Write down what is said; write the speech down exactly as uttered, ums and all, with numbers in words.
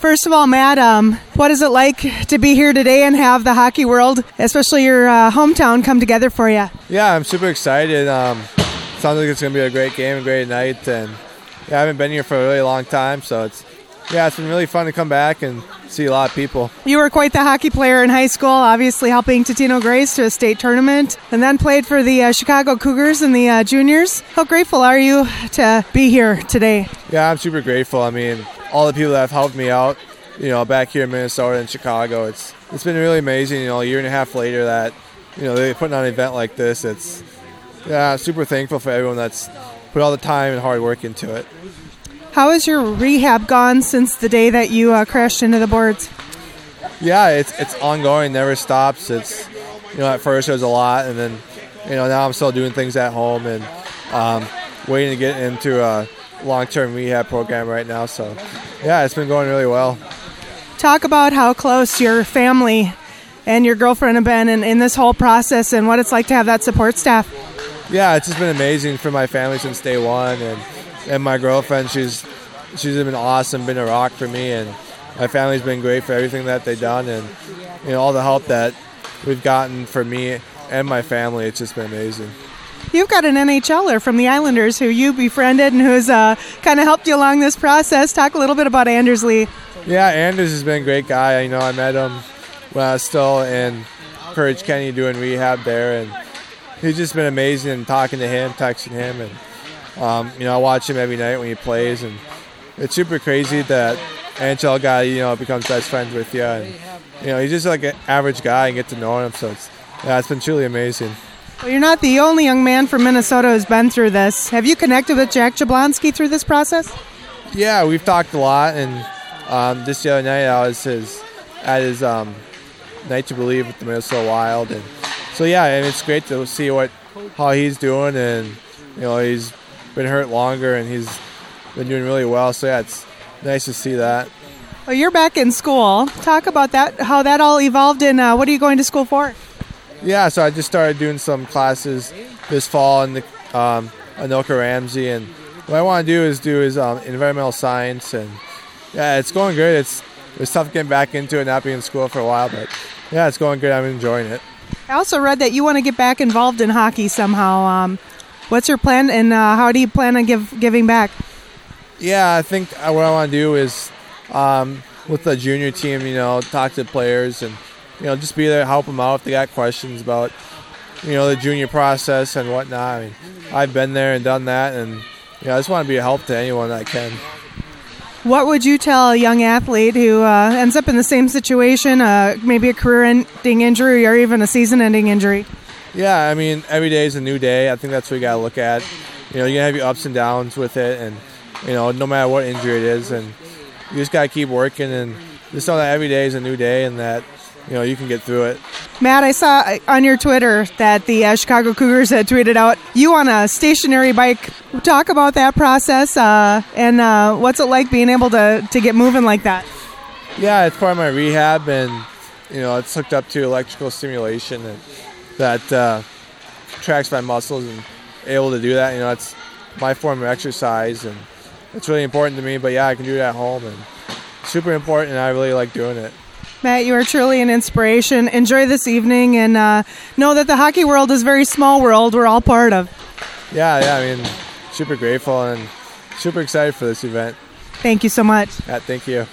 First of all, Matt, um, what is it like to be here today and have the hockey world, especially your uh, hometown, come together for you? Yeah, I'm super excited. Um, sounds like it's going to be a great game, a great night, and yeah, I haven't been here for a really long time, so it's yeah, it's been really fun to come back and see a lot of people. You were quite the hockey player in high school, obviously helping Totino Grace to a state tournament, and then played for the uh, Chicago Cougars in the uh, juniors. How grateful are you to be here today? Yeah, I'm super grateful. I mean, all the people that have helped me out, you know, back here in Minnesota and Chicago, it's it's been really amazing. You know, a year and a half later that, you know, they're putting on an event like this. It's, yeah, I'm super thankful for everyone that's put all the time and hard work into it. How has your rehab gone since the day that you uh, crashed into the boards? Yeah, it's it's ongoing, never stops. It's, you know, at first it was a lot, and then, you know, now I'm still doing things at home and um, waiting to get into a long-term rehab program right now. So, yeah, it's been going really well. Talk about how close your family and your girlfriend have been in, in this whole process and what it's like to have that support staff. Yeah, it's just been amazing for my family since day one, and and my girlfriend, she's she's been awesome, been a rock for me, and my family's been great for everything that they've done, and you know, all the help that we've gotten for me and my family. It's just been amazing. You've got an N H L er from the Islanders who you befriended and who's uh, kind of helped you along this process. Talk a little bit about Anders Lee. Yeah, Anders has been a great guy. You know, I met him when I was still in Courage Kenny doing rehab there, and he's just been amazing. And talking to him, texting him, and um, you know, I watch him every night when he plays, and it's super crazy that N H L guy, you know, becomes best friends with you, and you know, he's just like an average guy and get to know him. So it's yeah, it's been truly amazing. Well, you're not the only young man from Minnesota who's been through this. Have you connected with Jack Jablonski through this process? Yeah, we've talked a lot, and um, just the other night I was his at his um, Night to Believe with the Minnesota Wild, and so yeah, and it's great to see what how he's doing, and you know, he's been hurt longer and he's been doing really well. So yeah, it's nice to see that. Well, you're back in school. Talk about that, how that all evolved, and uh, what are you going to school for? Yeah, so I just started doing some classes this fall in the um, Anoka Ramsey, and what I want to do is do is um, environmental science, and yeah, it's going good. It's it's tough getting back into it, not being in school for a while, but yeah, it's going good. I'm enjoying it. I also read that you want to get back involved in hockey somehow. Um, what's your plan, and uh, how do you plan on give, giving back? Yeah, I think what I want to do is um, with the junior team, you know, talk to the players and, you know, just be there, help them out if they got questions about, you know, the junior process and whatnot. I mean, I've been there and done that, and, you know, I just want to be a help to anyone that I can. What would you tell a young athlete who uh, ends up in the same situation, uh, maybe a career-ending injury or even a season-ending injury? Yeah, I mean, every day is a new day. I think that's what you got to look at. You know, you're going to have your ups and downs with it, and, you know, no matter what injury it is, and you just got to keep working and just know that every day is a new day and that, you know, you can get through it. Matt, I saw on your Twitter that the uh, Chicago Cougars had tweeted out you on a stationary bike. Talk about that process uh, and uh, what's it like being able to, to get moving like that? Yeah, it's part of my rehab, and, you know, it's hooked up to electrical stimulation and that uh, tracks my muscles, and able to do that, you know, it's my form of exercise, and it's really important to me. But yeah, I can do it at home, and it's super important, and I really like doing it. Matt, you are truly an inspiration. Enjoy this evening, and uh, know that the hockey world is a very small world we're all part of. Yeah, yeah, I mean, super grateful and super excited for this event. Thank you so much. Yeah, thank you.